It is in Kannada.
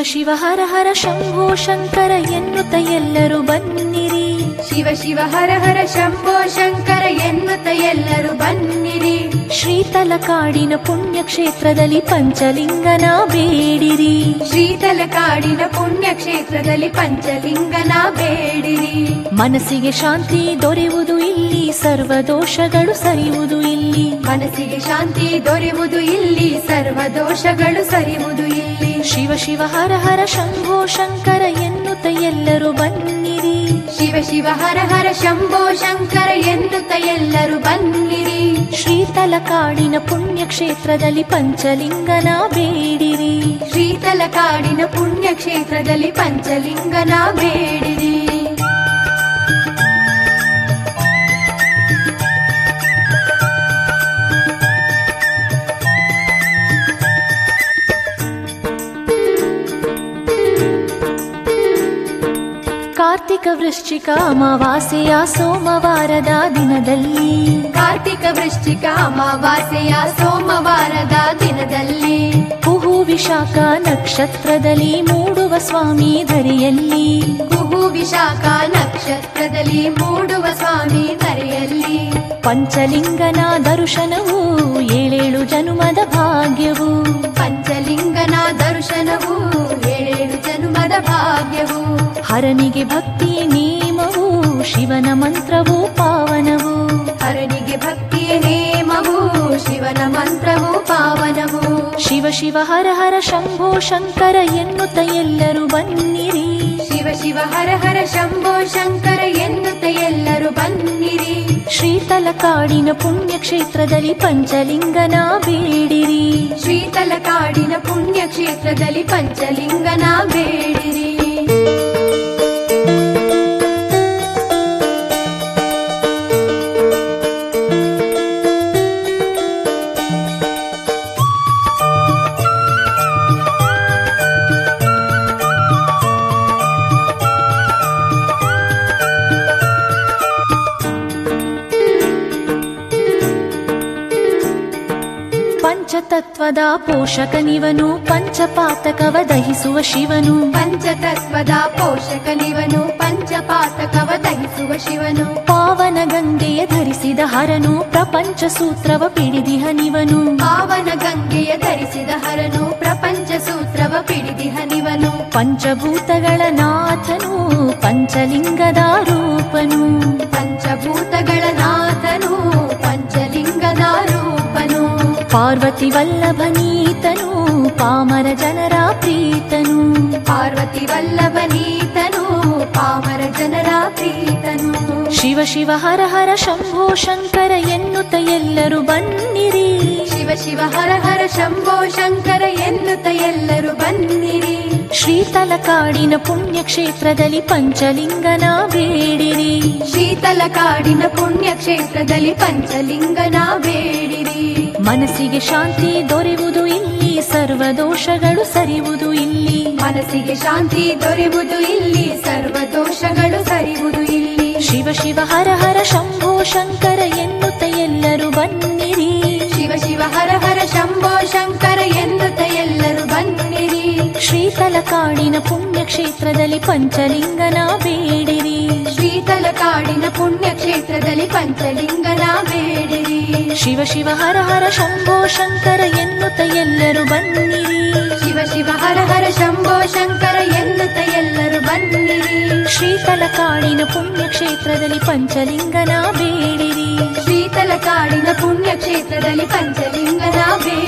ಶಿವ ಹರ ಹರ ಶಂಭೋ ಶಂಕರ ಎನ್ನುತ್ತ ಎಲ್ಲರೂ ಬನ್ನಿರಿ. ಶಿವ ಶಿವ ಹರ ಹರ ಶಂಭೋ ಶಂಕರ ಎನ್ನುತ್ತ ಎಲ್ಲರೂ ಬನ್ನಿರಿ. ಶ್ರೀತಲ ಕಾಡಿನ ಪುಣ್ಯಕ್ಷೇತ್ರದಲ್ಲಿ ಪಂಚಲಿಂಗನ ಬೇಡಿರಿ. ಶ್ರೀತಲ ಕಾಡಿನ ಪುಣ್ಯಕ್ಷೇತ್ರದಲ್ಲಿ ಪಂಚಲಿಂಗನ ಬೇಡಿರಿ. ಮನಸ್ಸಿಗೆ ಶಾಂತಿ ದೊರೆಯುವುದು ಇಲ್ಲಿ, ಸರ್ವದೋಷಗಳು ಸರಿಯುವುದು ಇಲ್ಲಿ. ಮನಸ್ಸಿಗೆ ಶಾಂತಿ ದೊರೆಯುವುದು ಇಲ್ಲಿ, ಸರ್ವದೋಷಗಳು ಸರಿಯುವುದು ಇಲ್ಲಿ. ಶಿವ ಶಿವ ಹರ ಹರ ಶಂಭೋ ಶಂಕರ ಎನ್ನುತ್ತ ಎಲ್ಲರೂ ಬನ್ನಿರಿ. ಶಿವ ಶಿವ ಹರ ಹರ ಶಂಭೋ ಶಂಕರ ಎನ್ನುತ್ತ ಎಲ್ಲರೂ ಬನ್ನಿರಿ. ಶ್ರೀತಲ ಕಾಡಿನ ಪುಣ್ಯಕ್ಷೇತ್ರದಲ್ಲಿ ಪಂಚಲಿಂಗನ ಬೇಡಿರಿ. ಶ್ರೀತಲ ಕಾಡಿನ ಪುಣ್ಯಕ್ಷೇತ್ರದಲ್ಲಿ ಪಂಚಲಿಂಗನ ಬೇಡಿರಿ. ಕಾರ್ತಿಕ ವೃಶ್ಚಿಕ ಅಮಾವಾಸ್ಯೆಯ ಸೋಮವಾರದ ದಿನದಲ್ಲಿ, ಕಾರ್ತಿಕ ವೃಶ್ಚಿಕ ಅಮಾವಾಸ್ಯೆಯ ಸೋಮವಾರದ ದಿನದಲ್ಲಿ, ಕುಹು ವಿಶಾಖ ನಕ್ಷತ್ರದಲ್ಲಿ ಮೂಡುವ ಸ್ವಾಮಿ ಧರೆಯಲ್ಲಿ, ಕುಹು ವಿಶಾಖ ನಕ್ಷತ್ರದಲ್ಲಿ ಮೂಡುವ ಸ್ವಾಮಿ ಧರೆಯಲ್ಲಿ, ಪಂಚಲಿಂಗನ ದರ್ಶನವು ಏಳೇಳು ಜನುಮದ ಭಾಗ್ಯವು. ಪಂಚಲಿಂಗನ ದರ್ಶನವು ಏಳೇಳು ಜನುಮದ ಭಾಗ್ಯವು. ಹರನಿಗೆ ಭಕ್ತಿ ನೇಮವು, ಶಿವನ ಮಂತ್ರವು ಪಾವನವು. ಹರನಿಗೆ ಭಕ್ತಿಯ ನೇಮವು, ಶಿವನ ಮಂತ್ರವು ಪಾವನವು. ಶಿವ ಶಿವ ಹರ ಹರ ಶಂಭೋ ಶಂಕರ ಎನ್ನುತ್ತ ಎಲ್ಲರೂ ಬನ್ನಿರಿ. ಶಿವ ಶಿವ ಹರ ಹರ ಶಂಭೋ ಶಂಕರ ಎನ್ನುತ್ತ ಎಲ್ಲರೂ ಬನ್ನಿರಿ. ಶ್ರೀತಲ ಕಾಡಿನ ಪುಣ್ಯಕ್ಷೇತ್ರದಲ್ಲಿ ಪಂಚಲಿಂಗನ ಬೇಡಿರಿ. ಶ್ರೀತಲ ಕಾಡಿನ ಪುಣ್ಯಕ್ಷೇತ್ರದಲ್ಲಿ ಪಂಚಲಿಂಗನ ಬೇಡಿರಿ. ಪಂಚತತ್ವದ ಪೋಷಕನಿವನು, ಪಂಚಪಾತಕವ ದಹಿಸುವ ಶಿವನು. ಪಂಚತತ್ವದ ಪೋಷಕನಿವನು, ಪಂಚಪಾತಕವ ದಹಿಸುವ ಶಿವನು. ಪಾವನ ಗಂಗೆಯ ಧರಿಸಿದ ಹರನು, ಪ್ರಪಂಚ ಸೂತ್ರವ ಪಿಡಿದಿಹನಿವನು. ಪಾವನ ಗಂಗೆಯ ಧರಿಸಿದ ಹರನು, ಪ್ರಪಂಚ ಸೂತ್ರವ ಪಿಡಿದಿಹನಿವನು. ಪಂಚಭೂತಗಳ ನಾಥನು, ಪಂಚಲಿಂಗದ ರೂಪನು. ಪಂಚಭೂತಗಳ ನಾಥನು, ಪಂಚಲಿಂಗದ ರೂಪನು. ಪಾರ್ವತಿ ವಲ್ಲಭನೀತನು, ಪಾಮರ ಜನರ ಪ್ರೀತನು. ಪಾರ್ವತಿ ವಲ್ಲಭನೀತನು, ಪಾಮರ ಜನರ ಪ್ರೀತನು. ಶಿವ ಶಿವ ಹರ ಹರ ಶಂಭೋ ಶಂಕರ ಎನ್ನುತ್ತ ಎಲ್ಲರೂ ಬನ್ನಿರಿ. ಶಿವ ಶಿವ ಹರ ಹರ ಶಂಭೋ ಶಂಕರ ಎನ್ನುತ್ತ ಎಲ್ಲರೂ ಬನ್ನಿರಿ. ಶ್ರೀತಲ ಕಾಡಿನ ಪುಣ್ಯಕ್ಷೇತ್ರದಲ್ಲಿ ಪಂಚಲಿಂಗನ ಬೇಡಿರಿ. ಶ್ರೀತಲ ಕಾಡಿನ ಪುಣ್ಯಕ್ಷೇತ್ರದಲ್ಲಿ ಪಂಚಲಿಂಗನ ಬೇಡಿರಿ. ಮನಸ್ಸಿಗೆ ಶಾಂತಿ ದೊರೆಯುವುದು ಇಲ್ಲಿ, ಸರ್ವದೋಷಗಳು ಸರಿಯುವುದು ಇಲ್ಲಿ. ಮನಸ್ಸಿಗೆ ಶಾಂತಿ ದೊರೆಯುವುದು ಇಲ್ಲಿ, ಸರ್ವದೋಷಗಳು ಸರಿಯುವುದು ಇಲ್ಲಿ. ಶಿವ ಶಿವ ಹರ ಹರ ಶಂಭೋ ಶಂಕರ ಎನ್ನುತ್ತ ಎಲ್ಲರೂ ಬನ್ನಿರಿ. ಶಿವ ಶಿವ ಹರ ಹರ ಶಂಭೋ ಶಂಕರ ಎನ್ನುತ್ತ ಎಲ್ಲರೂ ಬನ್ನಿರಿ. ಶ್ರೀತಲ ಕಾಡಿನ ಪುಣ್ಯಕ್ಷೇತ್ರದಲ್ಲಿ ಪಂಚಲಿಂಗನ ಬೇಡಿರಿ. ಶ್ರೀತಲ ಕಾಡಿನ ಪುಣ್ಯಕ್ಷೇತ್ರದಲ್ಲಿ ಪಂಚಲಿಂಗನ ಬೇಡಿರಿ. ಶಿವ ಶಿವ ಹರ ಹರ ಶಂಭೋ ಶಂಕರ ಎನ್ನುತ್ತ ಎಲ್ಲರೂ ಬನ್ನಿರಿ. ಶಿವ ಶಿವ ಹರ ಹರ ಶಂಭೋ ಶಂಕರ ಎನ್ನುತ್ತ ಎಲ್ಲರೂ ಬನ್ನಿರಿ. ಶ್ರೀತಲ ಕಾಡಿನ ಪುಣ್ಯಕ್ಷೇತ್ರದಲ್ಲಿ ಪಂಚಲಿಂಗನ ಬೇಡಿರಿ. ಶ್ರೀತಲ ಕಾಡಿನ ಪುಣ್ಯಕ್ಷೇತ್ರದಲ್ಲಿ ಪಂಚಲಿಂಗನ ಬೇಡಿರಿ.